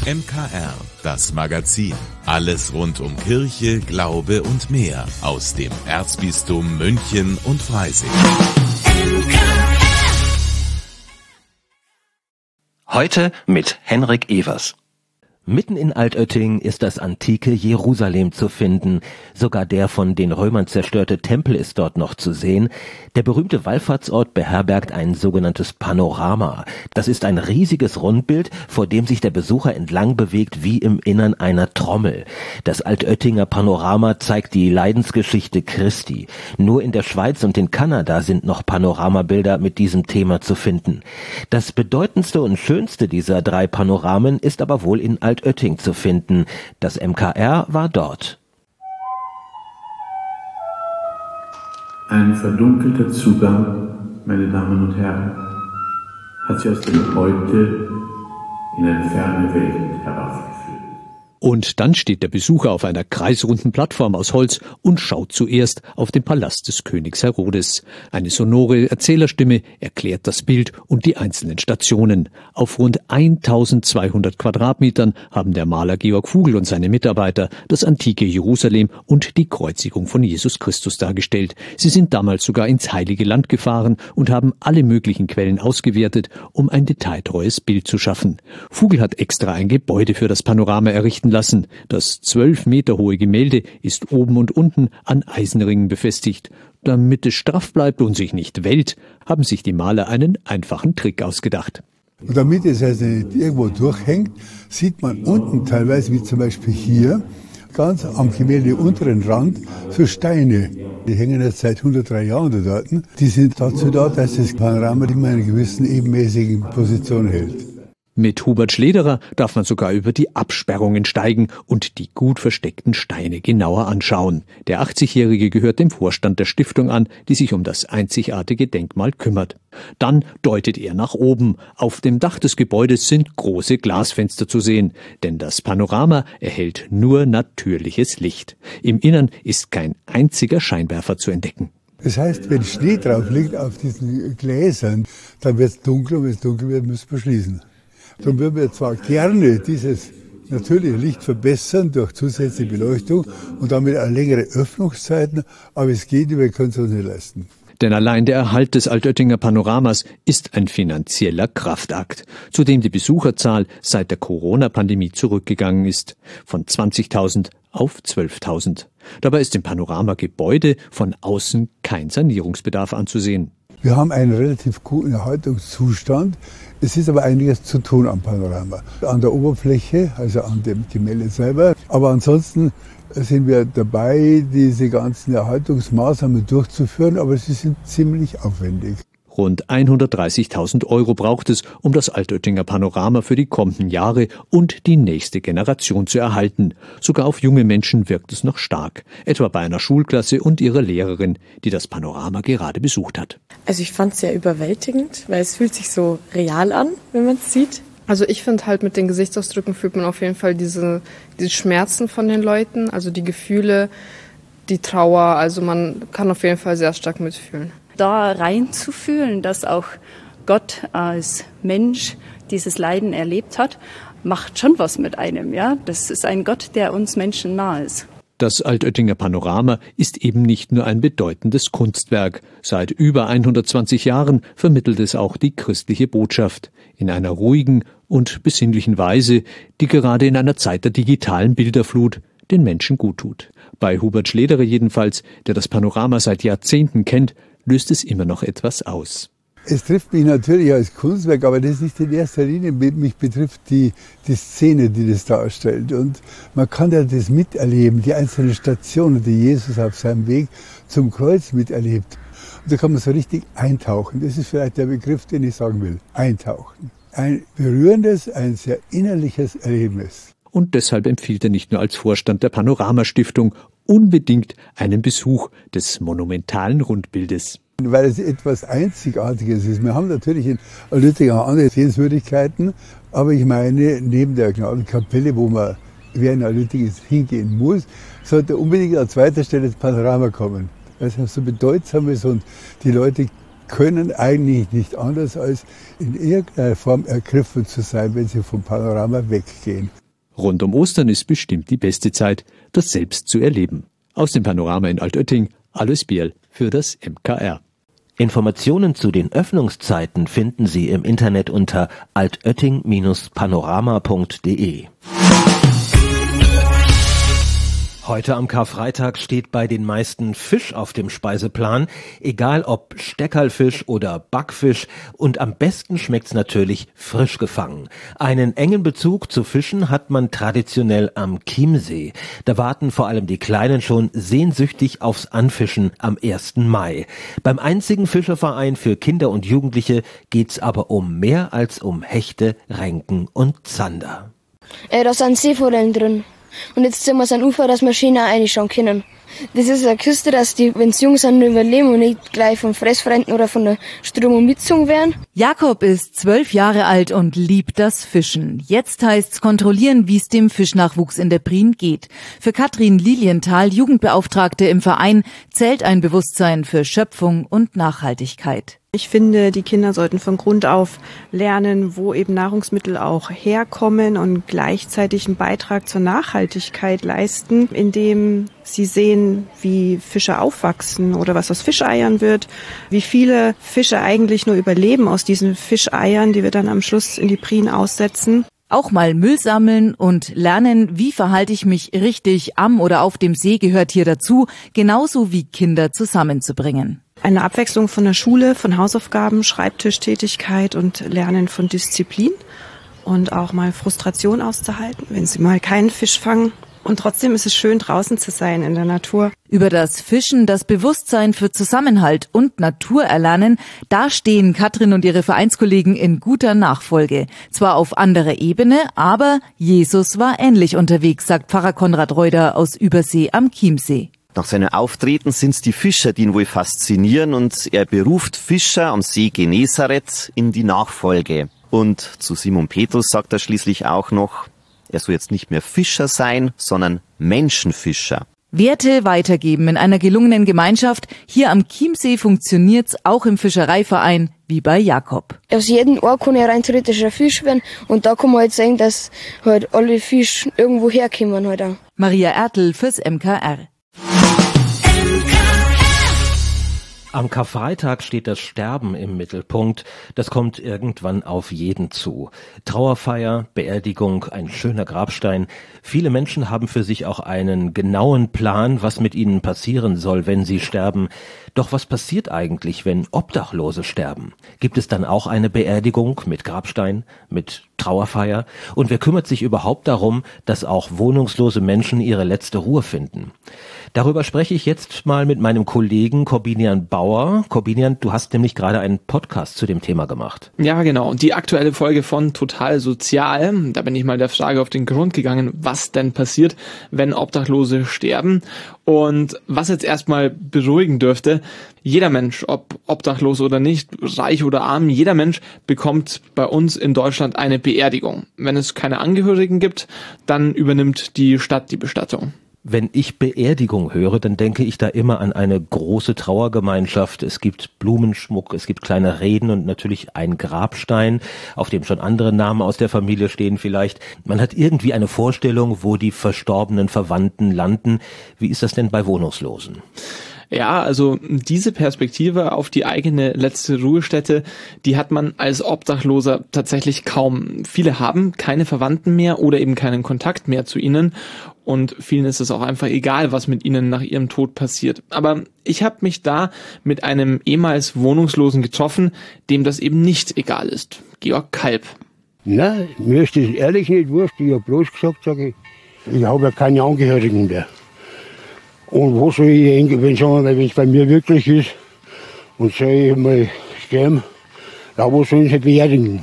MKR, das Magazin. Alles rund um Kirche, Glaube und mehr aus dem Erzbistum München und Freising. Heute mit Henrik Evers. Mitten in Altötting ist das antike Jerusalem zu finden. Sogar der von den Römern zerstörte Tempel ist dort noch zu sehen. Der berühmte Wallfahrtsort beherbergt ein sogenanntes Panorama. Das ist ein riesiges Rundbild, vor dem sich der Besucher entlang bewegt wie im Innern einer Trommel. Das Altöttinger Panorama zeigt die Leidensgeschichte Christi. Nur in der Schweiz und in Kanada sind noch Panoramabilder mit diesem Thema zu finden. Das bedeutendste und schönste dieser 3 Panoramen ist aber wohl in Altötting zu finden. Das MKR war dort. Ein verdunkelter Zugang, meine Damen und Herren, hat sie aus dem Heute in eine ferne Welt heraufgeführt. Und dann steht der Besucher auf einer kreisrunden Plattform aus Holz und schaut zuerst auf den Palast des Königs Herodes. Eine sonore Erzählerstimme erklärt das Bild und die einzelnen Stationen. Auf rund 1200 Quadratmetern haben der Maler Georg Vogel und seine Mitarbeiter das antike Jerusalem und die Kreuzigung von Jesus Christus dargestellt. Sie sind damals sogar ins Heilige Land gefahren und haben alle möglichen Quellen ausgewertet, um ein detailtreues Bild zu schaffen. Vogel hat extra ein Gebäude für das Panorama errichten lassen. Das 12 Meter hohe Gemälde ist oben und unten an Eisenringen befestigt. Damit es straff bleibt und sich nicht wellt, haben sich die Maler einen einfachen Trick ausgedacht. Und damit es also nicht irgendwo durchhängt, sieht man unten teilweise, wie zum Beispiel hier, ganz am Gemälde unteren Rand, so Steine. Die hängen jetzt seit 103 Jahren dort. Die sind dazu da, dass das Panorama immer in einer gewissen ebenmäßigen Position hält. Mit Hubert Schlederer darf man sogar über die Absperrungen steigen und die gut versteckten Steine genauer anschauen. Der 80-Jährige gehört dem Vorstand der Stiftung an, die sich um das einzigartige Denkmal kümmert. Dann deutet er nach oben. Auf dem Dach des Gebäudes sind große Glasfenster zu sehen, denn das Panorama erhält nur natürliches Licht. Im Innern ist kein einziger Scheinwerfer zu entdecken. Das heißt, wenn Schnee drauf liegt auf diesen Gläsern, dann wird es dunkel und wenn es dunkel wird, müssen wir schließen. Darum würden wir zwar gerne dieses natürliche Licht verbessern durch zusätzliche Beleuchtung und damit auch längere Öffnungszeiten, aber es geht, wir können es uns nicht leisten. Denn allein der Erhalt des Altöttinger Panoramas ist ein finanzieller Kraftakt, zu dem die Besucherzahl seit der Corona-Pandemie zurückgegangen ist, von 20.000 auf 12.000. Dabei ist im Panoramagebäude von außen kein Sanierungsbedarf anzusehen. Wir haben einen relativ guten Erhaltungszustand. Es ist aber einiges zu tun am Panorama. An der Oberfläche, also an dem Gemälde selber. Aber ansonsten sind wir dabei, diese ganzen Erhaltungsmaßnahmen durchzuführen, aber sie sind ziemlich aufwendig. Rund 130.000 Euro braucht es, um das Altöttinger Panorama für die kommenden Jahre und die nächste Generation zu erhalten. Sogar auf junge Menschen wirkt es noch stark. Etwa bei einer Schulklasse und ihrer Lehrerin, die das Panorama gerade besucht hat. Also ich fand es sehr überwältigend, weil es fühlt sich so real an, wenn man es sieht. Also ich finde halt, mit den Gesichtsausdrücken fühlt man auf jeden Fall diese Schmerzen von den Leuten, also die Gefühle, die Trauer. Also man kann auf jeden Fall sehr stark mitfühlen. Da reinzufühlen, dass auch Gott als Mensch dieses Leiden erlebt hat, macht schon was mit einem. Ja, das ist ein Gott, der uns Menschen nahe ist. Das Altöttinger Panorama ist eben nicht nur ein bedeutendes Kunstwerk. Seit über 120 Jahren vermittelt es auch die christliche Botschaft in einer ruhigen und besinnlichen Weise, die gerade in einer Zeit der digitalen Bilderflut den Menschen guttut. Bei Hubert Schlederer jedenfalls, der das Panorama seit Jahrzehnten kennt, löst es immer noch etwas aus. Es trifft mich natürlich als Kunstwerk, aber das ist nicht in erster Linie. Mich betrifft die Szene, die das darstellt. Und man kann ja das miterleben, die einzelnen Stationen, die Jesus auf seinem Weg zum Kreuz miterlebt. Und da kann man so richtig eintauchen. Das ist vielleicht der Begriff, den ich sagen will. Eintauchen. Ein berührendes, ein sehr innerliches Erlebnis. Und deshalb empfiehlt er nicht nur als Vorstand der Panorama-Stiftung unbedingt einen Besuch des monumentalen Rundbildes. Weil es etwas Einzigartiges ist. Wir haben natürlich in Altötting auch andere Sehenswürdigkeiten, aber ich meine, neben der Gnadenkapelle, wo man, wer in Altötting hingehen muss, sollte unbedingt an zweiter Stelle das Panorama kommen. Weil es so bedeutsam ist und die Leute können eigentlich nicht anders als in irgendeiner Form ergriffen zu sein, wenn sie vom Panorama weggehen. Rund um Ostern ist bestimmt die beste Zeit, das selbst zu erleben. Aus dem Panorama in Altötting, Alois Bierl für das MKR. Informationen zu den Öffnungszeiten finden Sie im Internet unter altötting-panorama.de. Heute am Karfreitag steht bei den meisten Fisch auf dem Speiseplan, egal ob Steckerlfisch oder Backfisch, und am besten schmeckt's natürlich frisch gefangen. Einen engen Bezug zu Fischen hat man traditionell am Chiemsee. Da warten vor allem die Kleinen schon sehnsüchtig aufs Anfischen am 1. Mai. Beim einzigen Fischerverein für Kinder und Jugendliche geht's aber um mehr als um Hechte, Renken und Zander. Da sind Seeforellen drin. Und jetzt ziehen wir es an Ufer, dass wir schön reinschauen können. Das ist eine Küste, dass die, wenn sie jung sind, überleben und nicht gleich von Fressfreunden oder von der Strömung mitgezogen werden. Jakob ist 12 Jahre alt und liebt das Fischen. Jetzt heißt's kontrollieren, wie es dem Fischnachwuchs in der Prien geht. Für Katrin Lilienthal, Jugendbeauftragte im Verein, zählt ein Bewusstsein für Schöpfung und Nachhaltigkeit. Ich finde, die Kinder sollten von Grund auf lernen, wo eben Nahrungsmittel auch herkommen und gleichzeitig einen Beitrag zur Nachhaltigkeit leisten, indem sie sehen, wie Fische aufwachsen oder was aus Fischeiern wird, wie viele Fische eigentlich nur überleben aus diesen Fischeiern, die wir dann am Schluss in die Prien aussetzen. Auch mal Müll sammeln und lernen, wie verhalte ich mich richtig am oder auf dem See, gehört hier dazu, genauso wie Kinder zusammenzubringen. Eine Abwechslung von der Schule, von Hausaufgaben, Schreibtischtätigkeit und Lernen von Disziplin und auch mal Frustration auszuhalten, wenn sie mal keinen Fisch fangen. Und trotzdem ist es schön, draußen zu sein in der Natur. Über das Fischen, das Bewusstsein für Zusammenhalt und Natur erlernen, da stehen Katrin und ihre Vereinskollegen in guter Nachfolge. Zwar auf anderer Ebene, aber Jesus war ähnlich unterwegs, sagt Pfarrer Konrad Reuter aus Übersee am Chiemsee. Nach seinem Auftreten sind es die Fischer, die ihn wohl faszinieren, und er beruft Fischer am See Genezareth in die Nachfolge. Und zu Simon Petrus sagt er schließlich auch noch, er soll jetzt nicht mehr Fischer sein, sondern Menschenfischer. Werte weitergeben in einer gelungenen Gemeinschaft. Hier am Chiemsee funktioniert's auch im Fischereiverein wie bei Jakob. Aus jedem Ohr kann ja rein theoretisch ein Fisch werden und da kann man halt sagen, dass halt alle Fische irgendwo herkommen halt auch. Maria Ertl fürs MKR. Am Karfreitag steht das Sterben im Mittelpunkt. Das kommt irgendwann auf jeden zu. Trauerfeier, Beerdigung, ein schöner Grabstein. Viele Menschen haben für sich auch einen genauen Plan, was mit ihnen passieren soll, wenn sie sterben. Doch was passiert eigentlich, wenn Obdachlose sterben? Gibt es dann auch eine Beerdigung mit Grabstein, mit Trauerfeier? Und wer kümmert sich überhaupt darum, dass auch wohnungslose Menschen ihre letzte Ruhe finden? Darüber spreche ich jetzt mal mit meinem Kollegen Corbinian Bauer. Corbinian, du hast nämlich gerade einen Podcast zu dem Thema gemacht. Ja, genau. Die aktuelle Folge von Total Sozial. Da bin ich mal der Frage auf den Grund gegangen, was denn passiert, wenn Obdachlose sterben. Und was jetzt erstmal beruhigen dürfte, jeder Mensch, ob obdachlos oder nicht, reich oder arm, jeder Mensch bekommt bei uns in Deutschland eine Beerdigung. Wenn es keine Angehörigen gibt, dann übernimmt die Stadt die Bestattung. Wenn ich Beerdigung höre, dann denke ich da immer an eine große Trauergemeinschaft. Es gibt Blumenschmuck, es gibt kleine Reden und natürlich einen Grabstein, auf dem schon andere Namen aus der Familie stehen vielleicht. Man hat irgendwie eine Vorstellung, wo die verstorbenen Verwandten landen. Wie ist das denn bei Wohnungslosen? Ja, also diese Perspektive auf die eigene letzte Ruhestätte, die hat man als Obdachloser tatsächlich kaum. Viele haben keine Verwandten mehr oder eben keinen Kontakt mehr zu ihnen und vielen ist es auch einfach egal, was mit ihnen nach ihrem Tod passiert. Aber ich habe mich da mit einem ehemals Wohnungslosen getroffen, dem das eben nicht egal ist. Georg Kalb. Nein, mir ist das ehrlich nicht wurscht. Ich habe bloß gesagt, sage ich habe ja keine Angehörigen mehr. Und wo soll ich hingehen, wenn es bei mir wirklich ist und soll ich mal sterben, da wo sollen sie beerdigen?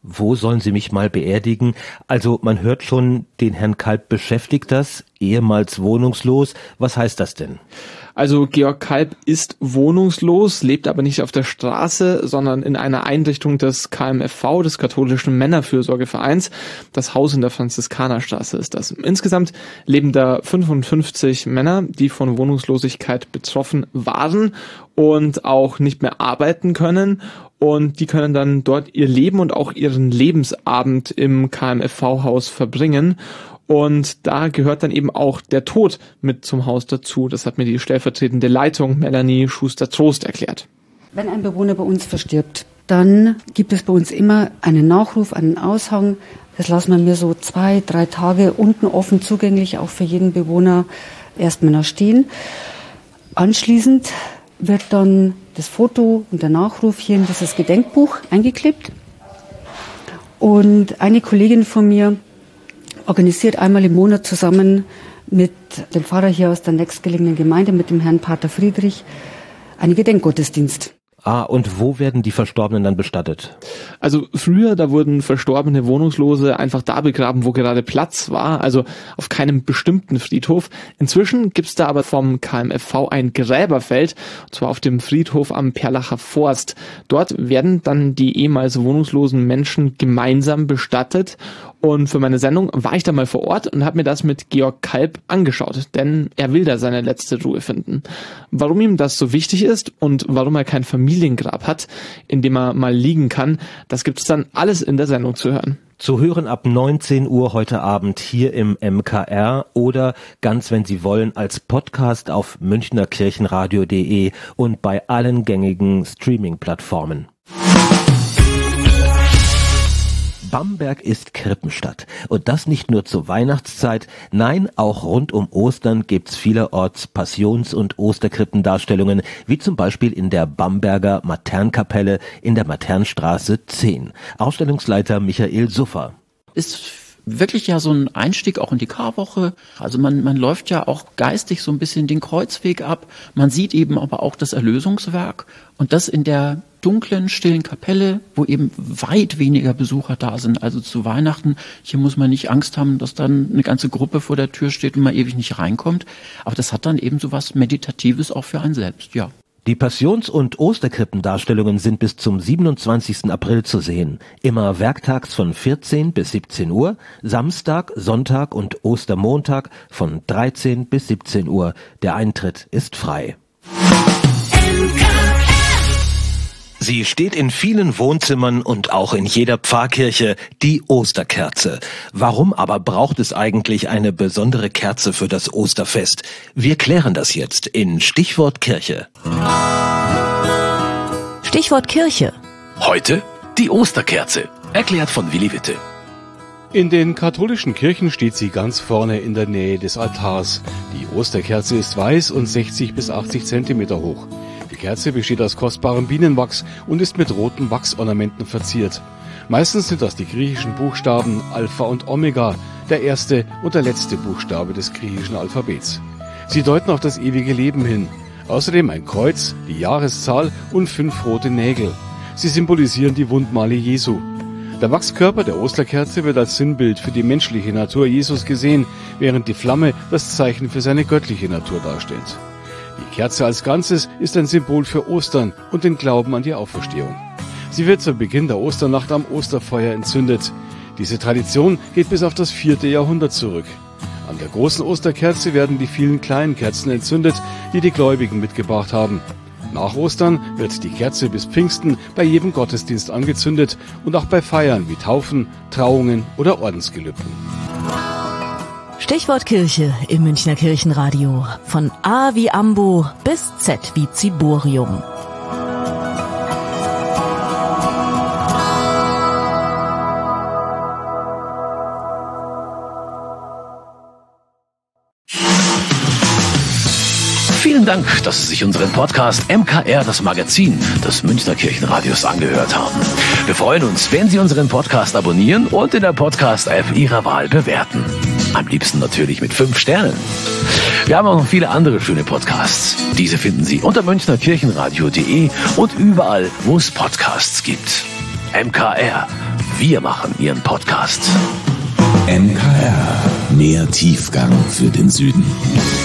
Wo sollen Sie mich mal beerdigen? Also man hört schon, den Herrn Kalb beschäftigt das, ehemals wohnungslos. Was heißt das denn? Also Georg Kalb ist wohnungslos, lebt aber nicht auf der Straße, sondern in einer Einrichtung des KMFV, des Katholischen Männerfürsorgevereins. Das Haus in der Franziskanerstraße ist das. Insgesamt leben da 55 Männer, die von Wohnungslosigkeit betroffen waren und auch nicht mehr arbeiten können. Und die können dann dort ihr Leben und auch ihren Lebensabend im KMFV-Haus verbringen. Und da gehört dann eben auch der Tod mit zum Haus dazu. Das hat mir die stellvertretende Leitung Melanie Schuster-Trost erklärt. Wenn ein Bewohner bei uns verstirbt, dann gibt es bei uns immer einen Nachruf, einen Aushang. Das lassen wir mir so 2-3 Tage unten offen zugänglich, auch für jeden Bewohner erstmal noch stehen. Anschließend wird dann das Foto und der Nachruf hier in dieses Gedenkbuch eingeklebt. Und eine Kollegin von mir organisiert einmal im Monat zusammen mit dem Pfarrer hier aus der nächstgelegenen Gemeinde, mit dem Herrn Pater Friedrich, einen Gedenkgottesdienst. Und wo werden die Verstorbenen dann bestattet? Also früher, da wurden verstorbene Wohnungslose einfach da begraben, wo gerade Platz war, also auf keinem bestimmten Friedhof. Inzwischen gibt's da aber vom KMFV ein Gräberfeld, und zwar auf dem Friedhof am Perlacher Forst. Dort werden dann die ehemals wohnungslosen Menschen gemeinsam bestattet. Und für meine Sendung war ich da mal vor Ort und habe mir das mit Georg Kalb angeschaut, denn er will da seine letzte Ruhe finden. Warum ihm das so wichtig ist und warum er kein Familiengrab hat, in dem er mal liegen kann, das gibt's dann alles in der Sendung zu hören. Zu hören ab 19 Uhr heute Abend hier im MKR oder ganz, wenn Sie wollen, als Podcast auf münchnerkirchenradio.de und bei allen gängigen Streaming-Plattformen. Bamberg ist Krippenstadt. Und das nicht nur zur Weihnachtszeit, nein, auch rund um Ostern gibt's vielerorts Passions- und Osterkrippendarstellungen, wie zum Beispiel in der Bamberger Maternkapelle in der Maternstraße 10. Ausstellungsleiter Michael Suffer. Ist wirklich ja so ein Einstieg auch in die Karwoche. Also man läuft ja auch geistig so ein bisschen den Kreuzweg ab. Man sieht eben aber auch das Erlösungswerk und das in der dunklen, stillen Kapelle, wo eben weit weniger Besucher da sind. Also zu Weihnachten, hier muss man nicht Angst haben, dass dann eine ganze Gruppe vor der Tür steht und man ewig nicht reinkommt. Aber das hat dann eben so was Meditatives auch für einen selbst, ja. Die Passions- und Osterkrippendarstellungen sind bis zum 27. April zu sehen. Immer werktags von 14 bis 17 Uhr, Samstag, Sonntag und Ostermontag von 13 bis 17 Uhr. Der Eintritt ist frei. Sie steht in vielen Wohnzimmern und auch in jeder Pfarrkirche, die Osterkerze. Warum aber braucht es eigentlich eine besondere Kerze für das Osterfest? Wir klären das jetzt in Stichwort Kirche. Stichwort Kirche. Heute die Osterkerze, erklärt von Willi Witte. In den katholischen Kirchen steht sie ganz vorne in der Nähe des Altars. Die Osterkerze ist weiß und 60 bis 80 Zentimeter hoch. Die Kerze besteht aus kostbarem Bienenwachs und ist mit roten Wachsornamenten verziert. Meistens sind das die griechischen Buchstaben Alpha und Omega, der erste und der letzte Buchstabe des griechischen Alphabets. Sie deuten auf das ewige Leben hin. Außerdem ein Kreuz, die Jahreszahl und 5 rote Nägel. Sie symbolisieren die Wundmale Jesu. Der Wachskörper der Osterkerze wird als Sinnbild für die menschliche Natur Jesus gesehen, während die Flamme das Zeichen für seine göttliche Natur darstellt. Die Kerze als Ganzes ist ein Symbol für Ostern und den Glauben an die Auferstehung. Sie wird zu Beginn der Osternacht am Osterfeuer entzündet. Diese Tradition geht bis auf das 4. Jahrhundert zurück. An der großen Osterkerze werden die vielen kleinen Kerzen entzündet, die die Gläubigen mitgebracht haben. Nach Ostern wird die Kerze bis Pfingsten bei jedem Gottesdienst angezündet und auch bei Feiern wie Taufen, Trauungen oder Ordensgelübden. Stichwort Kirche im Münchner Kirchenradio. Von A wie Ambo bis Z wie Ziborium. Vielen Dank, dass Sie sich unseren Podcast MKR, das Magazin des Münchner Kirchenradios, angehört haben. Wir freuen uns, wenn Sie unseren Podcast abonnieren und in der Podcast-App Ihrer Wahl bewerten. Am liebsten natürlich mit 5 Sternen. Wir haben auch noch viele andere schöne Podcasts. Diese finden Sie unter münchnerkirchenradio.de und überall, wo es Podcasts gibt. MKR. Wir machen Ihren Podcast. MKR. Mehr Tiefgang für den Süden.